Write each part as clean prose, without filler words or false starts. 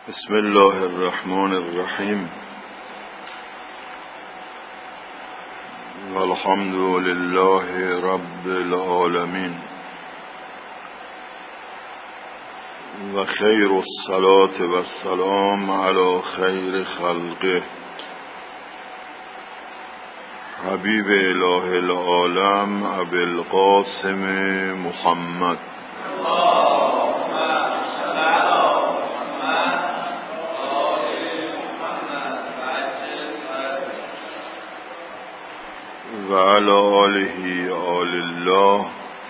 بسم الله الرحمن الرحیم والحمد لله رب العالمین و خیر الصلاة و السلام علی خیر خلقه حبیب اله العالم ابی القاسم محمد و علی آله آل الله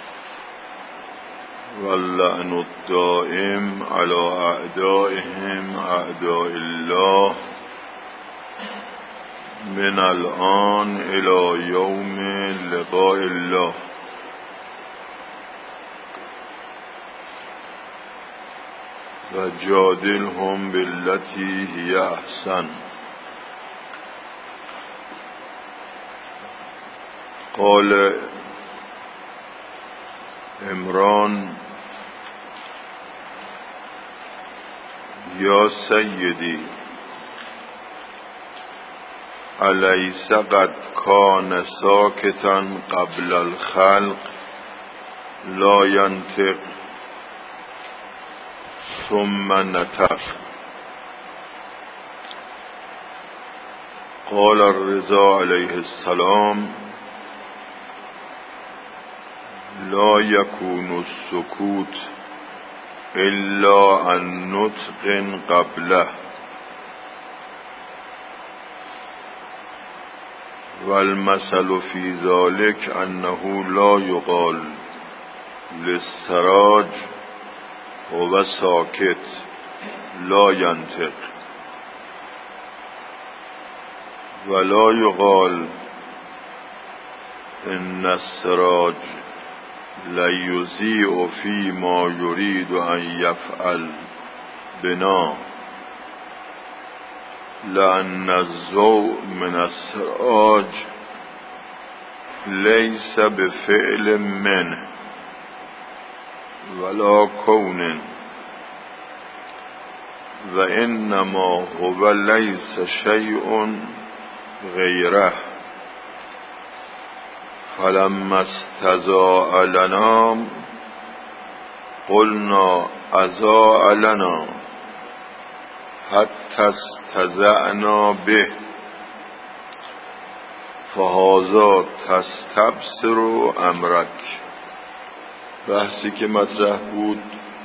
و اللعن الدائم علی اعدائهم اعداء الله من الآن الی یوم لقاء الله. و جادلهم بالتی هی احسن. قال عمران یا سیدی الیس قد کان ساکتا قبل الخلق لا ینطق ثم نطق. قال الرضا علیه السلام لا یکون السکوت الا عن نطق قبله والمثل فی ذلک انه لا یقال للسراج و ساکت لا ینطق ولا یقال ان السراج لیضیء فی ما یرید ان یفعل بنا لأن الضوء من السراج لیس بفعل منه ولا کون و انما هو لیس شیء غیره. فلما استضاء لنا قلنا اضاء لنا حتی استضأنا به فهذا تستبصر امرک. بحثی که مطرح بود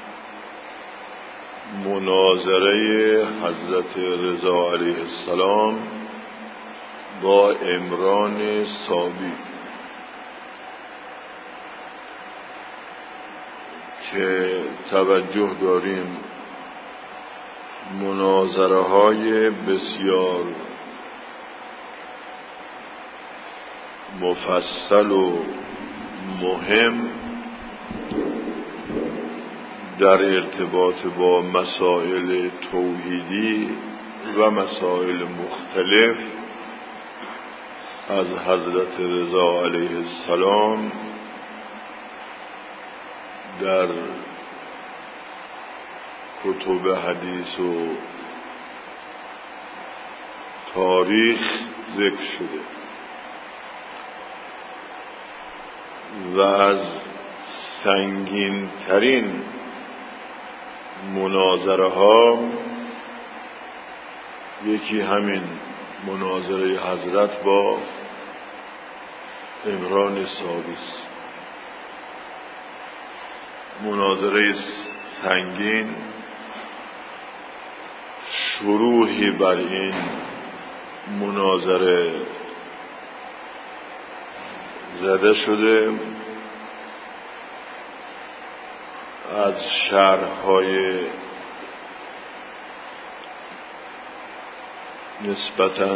مناظره حضرت رضا علیه السلام با عمران صابی که توجه داریم مناظره های بسیار مفصل و مهم در ارتباط با مسائل توحیدی و مسائل مختلف از حضرت رضا علیه السلام در کتب حدیث و تاریخ ذکر شده و از سنگین ترین مناظره ها یکی همین مناظره حضرت با عمران صابی است. مناظره سنگین شروحی بر این مناظره زده شده از شرح‌های نسبتاً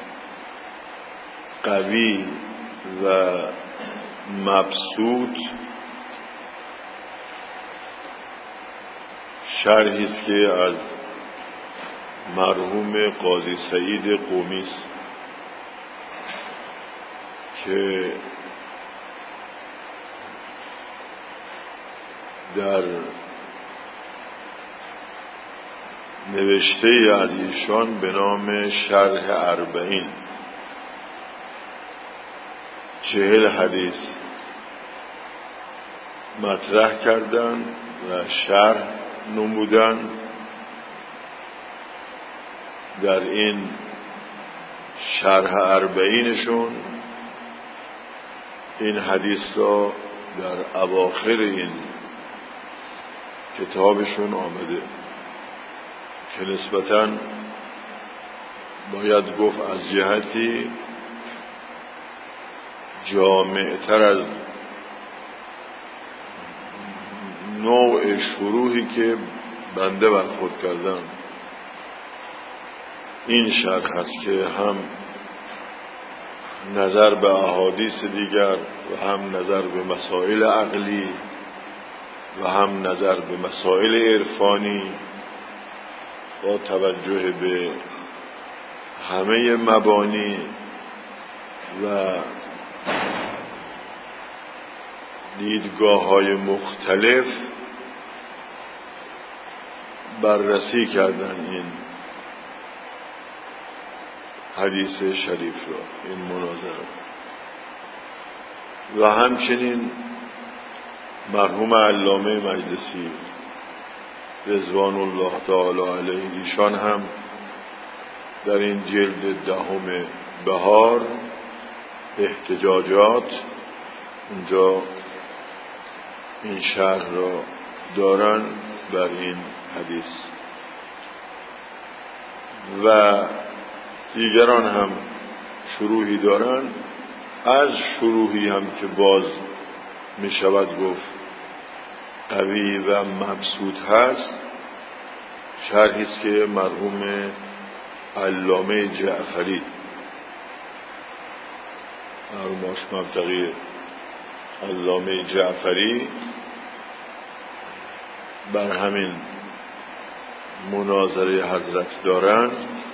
قوی و مبسوط. شرحی است که از مرحوم قاضی سعید قمی است که در نوشته از ایشان به نام شرح اربعین، 40 حدیث مطرح کردند و شرح نمودند. در این شرح اربعینشون این حدیث را در اواخر این کتابشون آمده که نسبتاً باید گفت از جهتی جامع‌تر از نوع شروحی که بنده برخورد کردم این شرح هست که هم نظر به احادیث دیگر و هم نظر به مسائل عقلی و هم نظر به مسائل عرفانی با توجه به همه مبانی و دیدگاه‌های مختلف بررسی کردن این حدیث شریف را، این مناظره. و همچنین مرحوم علامه مجلسی رضوان الله تعالی علیه ایشان هم در این جلد 10 بهار احتجاجات اونجا این شرح را دارن بر این حدیث و دیگران هم شروحی دارن. از شروحی هم که باز می شود گفت قوی و مبسوط هست، شرحی است که مرحوم علامه جعفری مرحوم منطقی علامه جعفری بر همین مناظره حضرت دارن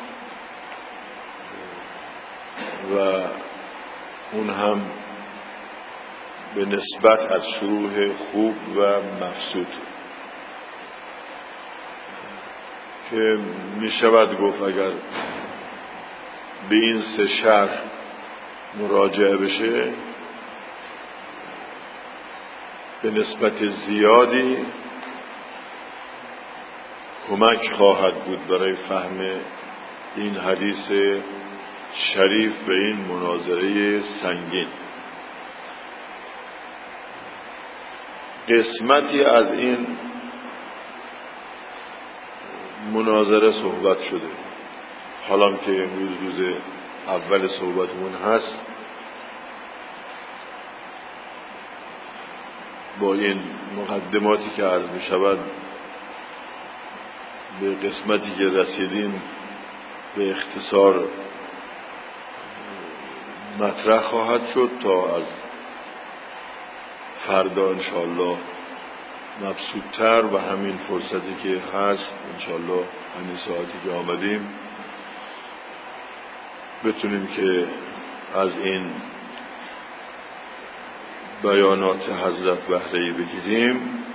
و اون هم به نسبت از شروح خوب و مبسوط که می شود گفت اگر به این 3 شرح مراجعه بشه به نسبت زیادی کمک خواهد بود برای فهم این حدیث شریف به این مناظره سنگین. قسمتی از این مناظره صحبت شده، حالا که امروز روز اول صحبتمون هست با این مقدماتی که عرض می شود به قسمتی که رسیدیم به اختصار مطرح خواهد شد تا از فردا انشاءالله مبسوط‌تر و همین فرصتی که هست انشاءالله همین ساعتی که آمدیم بتونیم که از این بیانات حضرت بهره‌ای بگیریم.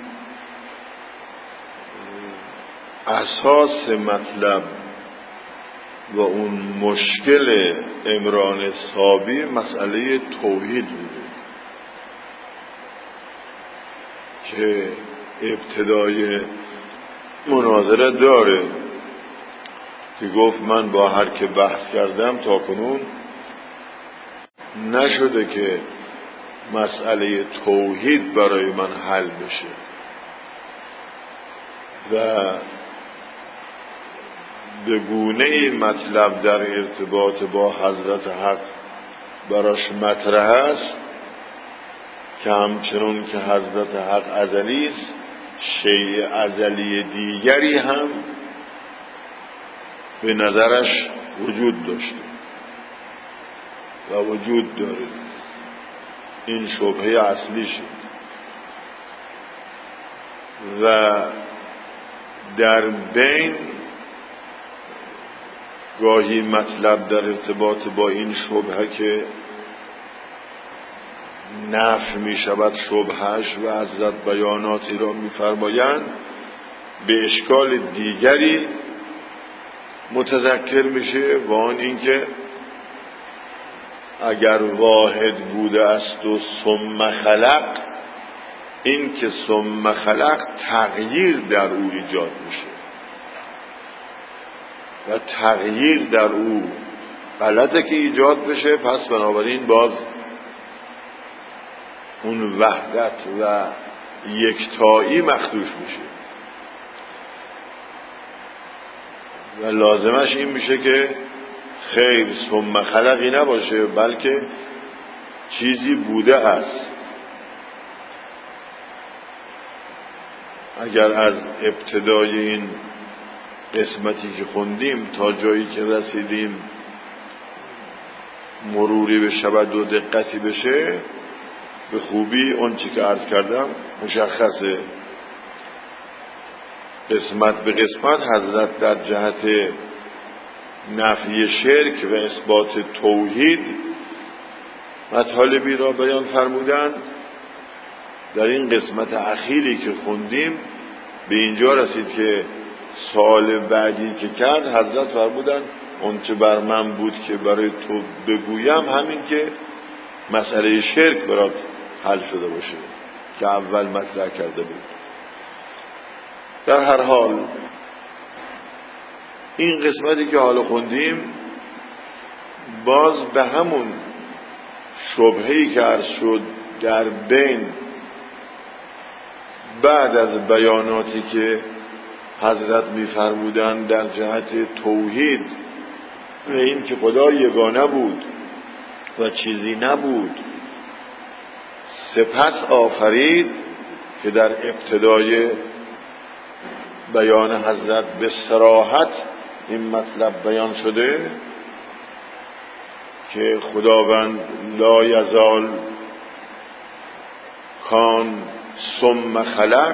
اساس مطلب و اون مشکل عمران صابی مسئله توحید بوده که ابتدای مناظره داره که گفت من با هر که بحث کردم تا کنون نشده که مسئله توحید برای من حل بشه و به گونه‌ای مطلب در ارتباط با حضرت حق براش مطرح است که همچنون که حضرت حق ازلی است، شیء ازلی دیگری هم به نظرش وجود داشته و وجود داره. این شبهه اصلیشه و در بین گاهی مطلب در ارتباط با این شبهه که نفی می شود شبهش و حضرت بیاناتی را می فرمایند به اشکال دیگری متذکر میشه با آن اینکه اگر واحد بوده است و ثم خلق، این که ثم خلق تغییر در او ایجاد میشه و تغییر در او غلطه که ایجاد بشه، پس بنابراین باز اون وحدت و یکتایی مخدوش میشه و لازمش این میشه که خیر ثم خلقی نباشه، بلکه چیزی بوده است. اگر از ابتدای این قسمتی که خوندیم تا جایی که رسیدیم مروری بشه و دو دقتی بشه، به خوبی اون چی که عرض کردم مشخصه. قسمت به قسمت حضرت در جهت نفی شرک و اثبات توحید مطالبی را بیان فرمودند. در این قسمت اخیری که خوندیم به اینجا رسید که سوال بعدی که کرد حضرت فرمودند اون چه بر من بود که برای تو بگویم همین که مسئله شرک برات حل شده باشه که اول مطرح کرده بود. در هر حال این قسمتی که حالا خوندیم باز به همون شبهه‌ای که عرض شد در بین بعد از بیاناتی که حضرت می‌فرمودند در جهت توحید و این که خدا یگانه بود و چیزی نبود سپس آفرید، که در ابتدای بیان حضرت به صراحت این مطلب بیان شده که خداوند لا یزال کان ثم خلق،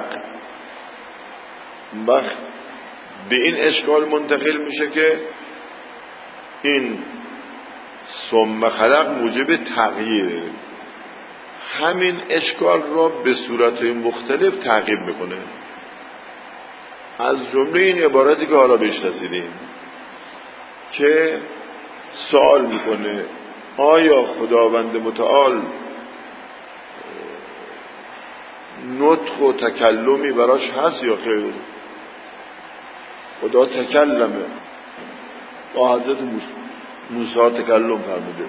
وقت به این اشکال منتقل میشه که این ثم خلق موجب تغییره. همین اشکال را به صورت‌های مختلف تعقیب میکنه، از جمله این عبارتی که حالا بهش رسیدیم که سوال میکنه آیا خداوند متعال نطق و تکلمی براش هست یا خیر؟ خدا تکلمه، با حضرت موسی تکلم فرموده،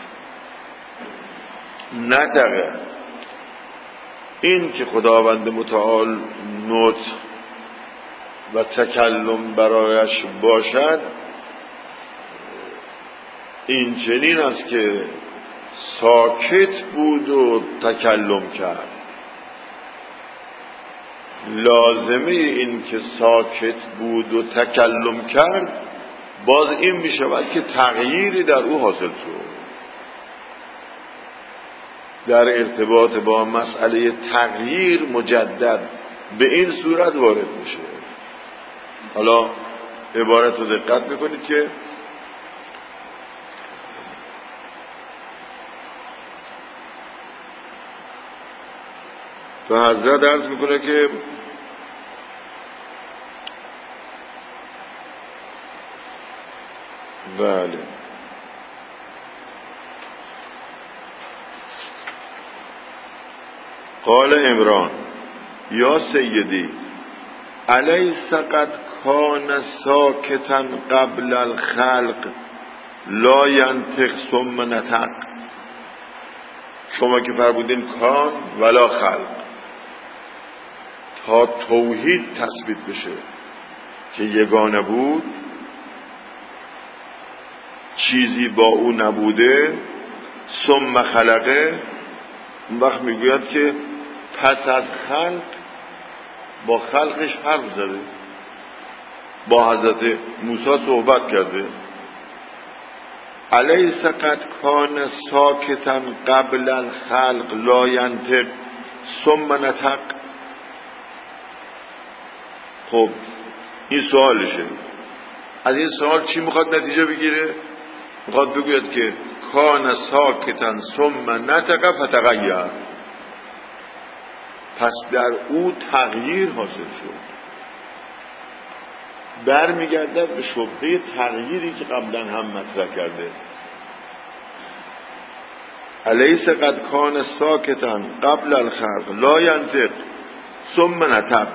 نطقه. این که خداوند متعال نطق و تکلم برایش باشد این چنین است که ساکت بود و تکلم کرد. لازمه این که ساکت بود و تکلم کرد باز این می شود که تغییری در او حاصل شد. در ارتباط با مسئله تغییر مجدد به این صورت وارد میشه. حالا عبارت رو دقت میکنید که تو حضرت عرض میکنه که بله قال عمران یا سیدی الیس قد کان ساکتا قبل الخلق لا ینطق ثم نطق. شما که فرمودین کان ولا خلق، تا توحید تثبیت بشه که یگانه بود، چیزی با او نبوده، ثم خلقه، اون وقت میگوید که پس از خلق با خلقش حرف زده، با حضرت موسی صحبت کرده. الیس قد کان ساکتا قبل الخلق لا ینطق ثم نطق. خب این سوالشه. از این سوال چی میخواد نتیجه بگیره؟ میخواد بگوید که کان ساکتا ثم نطق فتغیر، پس در او تغییر حاصل شد. برمیگردد به شبهه تغییری که قبلا هم مطرح کرده. الیس قد کان ساکتا قبل الخلق لا ینطق ثم نطق.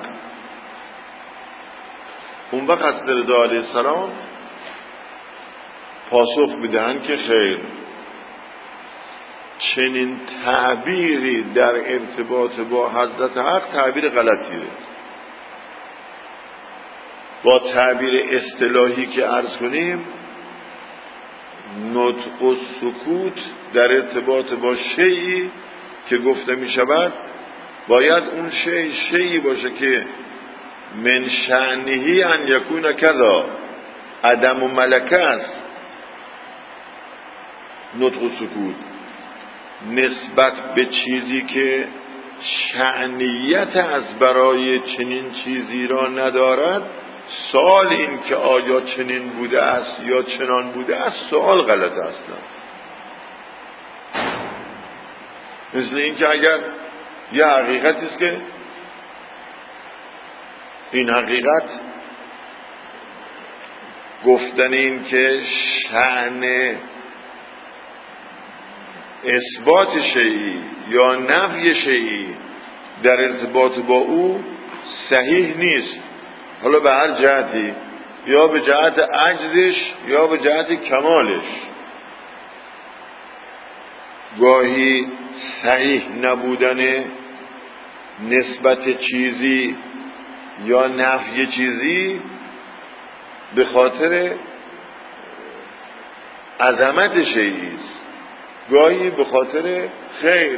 اون وقت حضرت رضا علیه السلام پاسخ میدهند که خیر، چنین تعبیری در ارتباط با حضرت حق تعبیر غلطیه. با تعبیر اصطلاحی که عرض کنیم، نطق و سکوت در ارتباط با شیئی که گفته می شود باید اون شیئی باشه که من شأنه ان یکون کذا، عدم و ملکه است. نطق و سکوت نسبت به چیزی که شأنیت از برای چنین چیزی را ندارد، سوال این که آیا چنین بوده است یا چنان بوده است سوال غلط است. مثل این که اگر یه حقیقتی است که این حقیقت گفتن این که شأن اثبات شیئی یا نفی شیئی در ارتباط با او صحیح نیست، حالا به هر جهتی، یا به جهت عجزش یا به جهت کمالش، گاهی صحیح نبودن نسبت چیزی یا نفی چیزی به خاطر عظمت شیئی است، گاهی به خاطر خیر،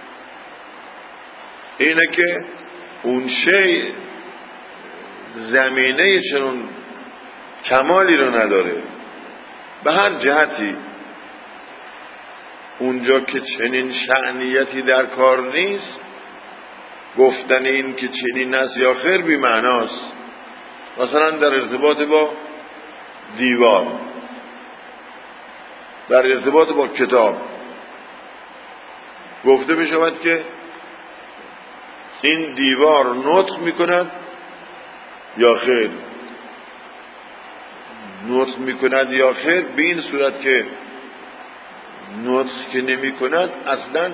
اینه که اون شیء زمینه چنون کمالی رو نداره. به هر جهتی اونجا که چنین شأنیتی در کار نیست، گفتن این که چنین است یا خیر بی معناست. مثلا در ارتباط با دیوار، در ارتباط با کتاب گفته می شود که این دیوار نطق می کند یا خیر، نطق می کند یا خیر، به این صورت که نطق که نمی کند اصلا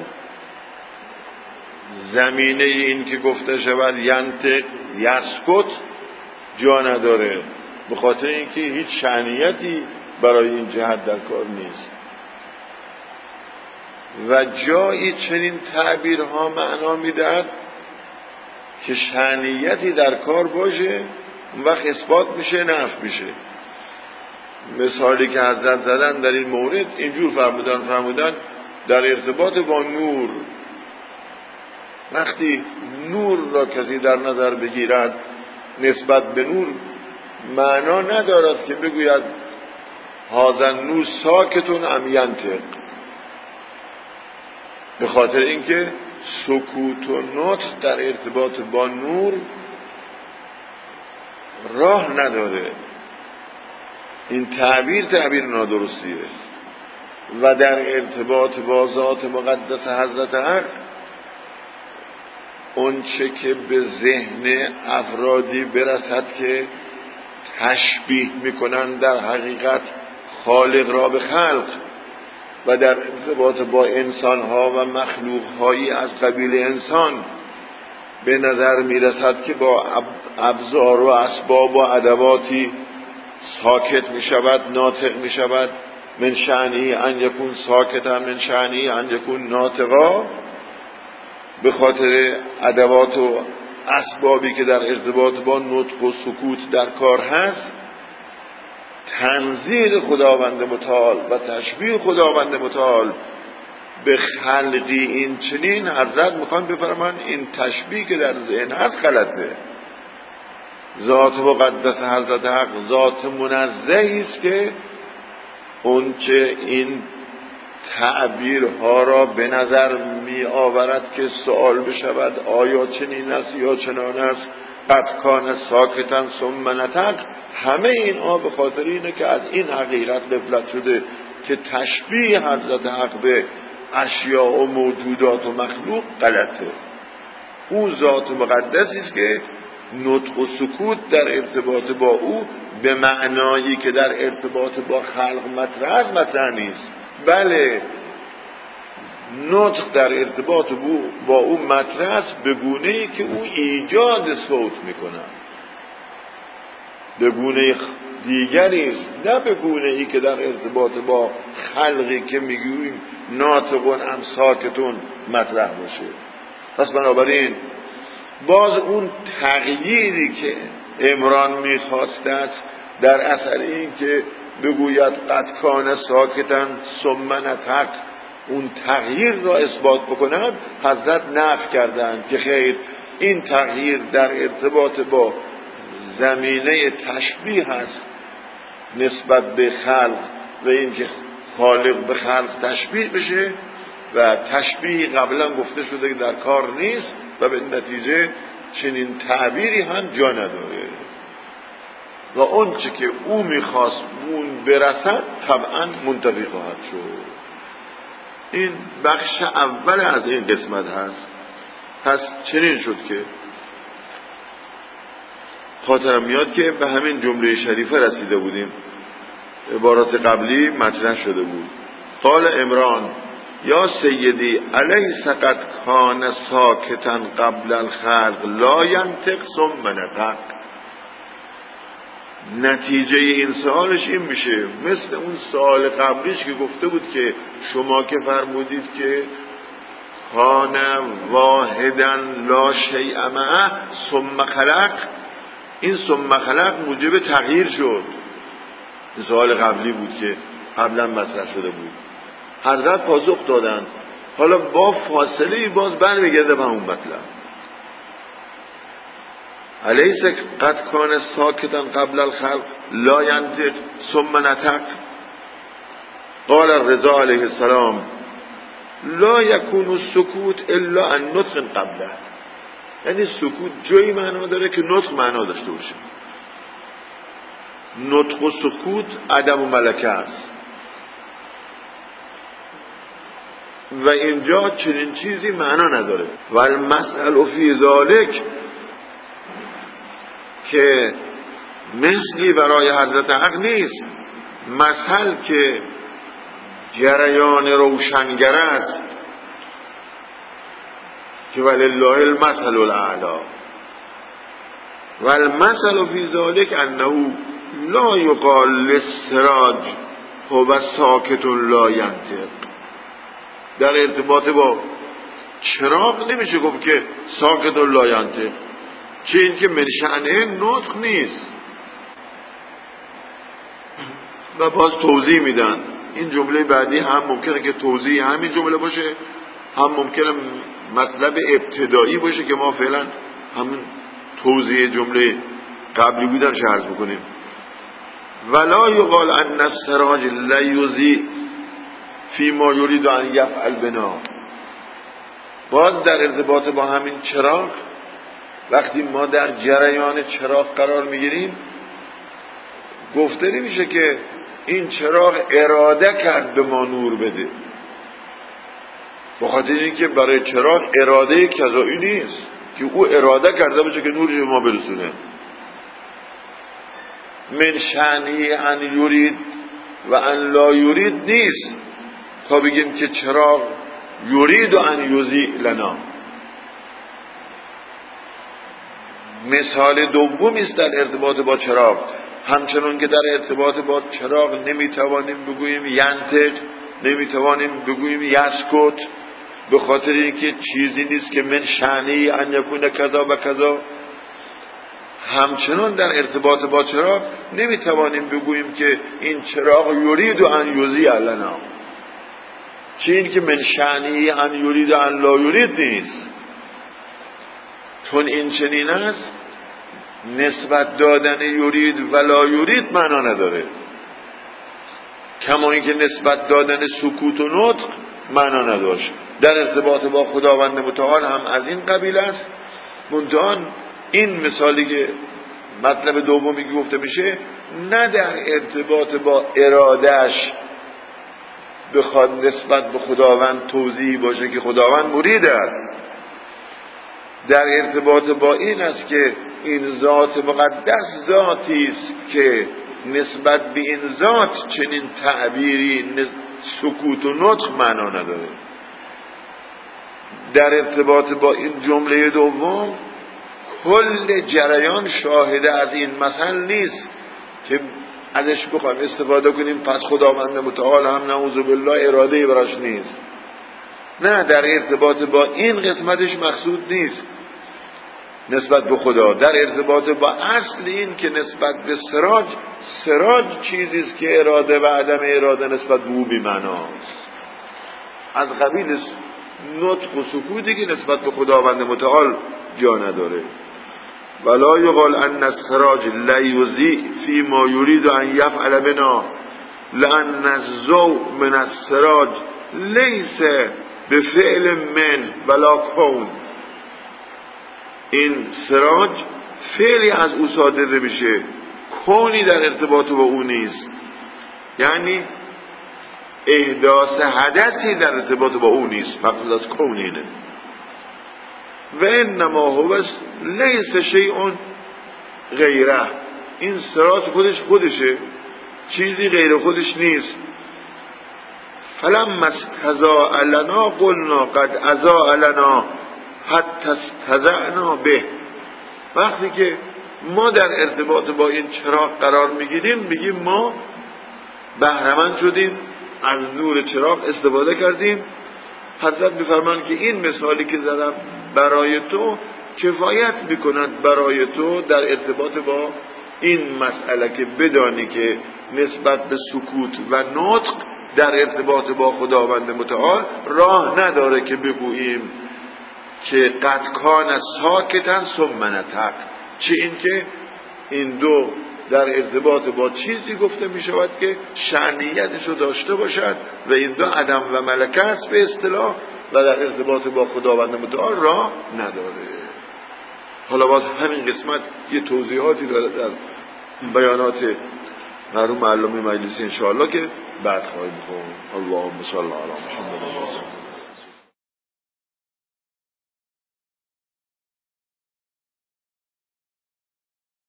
زمینه این که گفته شود ینطق یسکت جا نداره، به خاطر اینکه هیچ شأنیتی برای این جهت در کار نیست. و جایی چنین تعبیرها معنا میدهد که شأنیتی در کار باشه، اون وقت اثبات میشه، نفی میشه. مثالی که حضرت زدن در این مورد اینجور فرمودن در ارتباط با نور، وقتی نور را کسی در نظر بگیرد نسبت به نور معنا ندارد که بگوید هذا نور ساکتون ام ینطق، به خاطر اینکه سکوت و نطق در ارتباط با نور راه نداره. این تعبیر نادرستیه. و در ارتباط با ذات مقدس حضرت حق، اون چه که به ذهن افرادی برسد که تشبیه میکنن در حقیقت خالق را به خلق، و در ارتباط با انسانها و مخلوقهایی از قبیل انسان به نظر میرسد که با ابزار و اسباب و ادواتی ساکت میشود، ناطق میشود. من شأنی ان یکون ساکتا، من شأنی ان یکون ناطقا، به خاطر ادوات و اسبابی که در ارتباط با نطق و سکوت در کار هست. تنزیل خداوند متعال و تشبیه خداوند متعال به خلقی این چنین، حضرت میخوان بفرمان این تشبیه که در ذهن هست غلطه. ذات مقدس حضرت حق ذات منزهی است که اون چه این تعبیرها را به نظر می آورد که سوال بشود آیا چنین است یا چنان است، قد کان ساکتا ثم نطق، همه اینها به خاطر اینه که از این حقیقت غفلت شده که تشبیه حضرت حق به اشیاء و موجودات و مخلوق غلطه. او ذات مقدسی است که نطق و سکوت در ارتباط با او به معنایی که در ارتباط با خلق مطرح نیست. بله، نطق در ارتباط با او مطرح است به گونه‌ای که او ایجاد صوت میکنه، به گونه دیگری است، نه به گونه‌ای که در ارتباط با خلقی که میگوییم ناطقون ام ساکتون مطرح باشه. پس بنابراین باز اون تغییری که عمران میخواسته است در اثر این که بگوید قد کان ساکتن ثم نطق، اون تغییر را اثبات بکنند، حضرت نفی کردند که خیر، این تغییر در ارتباط با زمینه تشبیه هست نسبت به خلق و این که خالق به خلق تشبیه بشه و تشبیه قبلا گفته شده که در کار نیست و به نتیجه چنین تعبیری هم جا نداره و اون چه که او میخواست اون برسد طبعا منتفی خواهد شد. این بخش اول از این قسمت هست. پس چنین شد که خاطرم میاد که به همین جمله شریفه رسیده بودیم، عبارات قبلی مطرح شده بود. قال عمران یا سیدی الیس قد کان ساکتا قبل الخلق لا ینطق ثم نطق. نتیجه این سوالش این میشه مثل اون سوال قبلیش که گفته بود که شما که فرمودید که کان واحدا لا شیء معه ثم خلق، این ثم خلق موجب تغییر شد. این سوال قبلی بود که قبلا مطرح شده بود. حضرت پاسخ دادن حالا با فاصله باز برمیگرده به اون مطلب. الیس قد کان ساکتا قبل الخلق لا ینطق ثم نطق. قال الرضا علیه السلام لا یکون السکوت الا عن نطق قبله. یعنی سکوت جایی معنا داره که نطق معنا داشته باشه. نطق و سکوت عدم و ملکه است و اینجا چنین چیزی معنا نداره. و المسئله فی ذلک که مثلی برای حضرت حق نیست. مثل که جریان روشنگر است که ولله المثل الاعلی و المثل فی ذلک انه لا یقال للسراج هو ساکت لا ینطق. در ارتباط با چراغ نمیشه گفت که ساکت لا ینطق، چه این که من شأنه نطق نیست. و باز توضیح میدن. این جمله بعدی هم ممکنه که توضیح همین جمله باشه، هم ممکنه مطلب ابتدایی باشه که ما فعلا همین توضیح جمله قبلی بودن عرض بکنیم. ولا یقال ان السراج لا یضیء فی ما یرید ان یفعل بنا. باز در ارتباط با همین چراغ، وقتی ما در جریان چراغ قرار میگیریم گفته نمیشه که این چراغ اراده کرد به ما نور بده، بخاطر اینکه برای چراغ اراده کذایی نیست که او اراده کرده باشه که نور به ما برسونه. من شأنه ان یرید و ان لا یرید نیست تا بگیم که چراغ یرید و ان یضیء لنا. مثال دومی است در ارتباط با چراغ. همچنان که در ارتباط با چراغ نمیتوانیم بگوییم ینطق، نمیتوانیم بگوییم یسکت، به خاطر اینکه چیزی نیست که من شأنه ان یکون کذا و کذا. همچنان در ارتباط با چراغ نمیتوانیم بگوییم که این چراغ یرید و ان یضیء لنا، چه این که من شأنه ان یرید و ان لا یرید نیست. چون این چنین است نسبت دادن یرید و لا یرید معنا نداره، کما اینکه نسبت دادن سکوت و نطق معنا نداشت. در ارتباط با خداوند متعال هم از این قبیل است. منتها این مثالی که مطلب دومی که گفته میشه نه در ارتباط با ارادهش بخواد نسبت به خداوند توضیحی باشه که خداوند مرید است، در ارتباط با این است که این ذات مقدس ذاتی است که نسبت به این ذات چنین تعبیری سکوت و نطق معنا نداره. در ارتباط با این جمله دوم کل جریان شاهده از این مثل نیست که ازش بخوایم استفاده کنیم پس خداوند متعال هم نعوذ بالله اراده براش نیست. نه، در ارتباط با این قسمتش مقصود نیست نسبت به خدا. در ارتباط با اصل این که نسبت به سراج چیزی است که اراده و عدم اراده نسبت به او بی‌معناست، از قبیل نطق و سکوتی که نسبت به خداوند متعال جا نداره. ولا یقال ان السراج لا یضیء فی ما یرید ان یفعل بنا لان الضوء من السراج لیس بفعل من ولا کون. این سراج فعلی از او صادر میشه، کونی در ارتباط با او نیست، یعنی احداث حدثی در ارتباط با او نیست، فقط از کونینه. و انما هو لیس شیء غیره، این سراج خودشه، چیزی غیر خودش نیست. فلما استضاء لنا قلنا قد اضاء لنا حتی استضعنا به. وقتی که ما در ارتباط با این چراغ قرار میگیریم میگیم ما بهره‌مند شدیم، از نور چراغ استفاده کردیم. حضرت میفرمایند که این مثالی که زدم برای تو کفایت میکند برای تو در ارتباط با این مسئله که بدانی که نسبت به سکوت و نطق در ارتباط با خداوند متعال راه نداره که بگوییم که قد کان ساکتن ثم نطق، چه این که این دو در ارتباط با چیزی گفته می شود که شأنیتش رو داشته باشد و این دو عدم و ملکه است به اصطلاح و در ارتباط با خداوند متعال راه نداره. حالا باز همین قسمت یه توضیحاتی داره در بیانات مرحوم علامه مجلسی انشاءالله که بعد خواهیم خوند. اللهم صل علی محمد.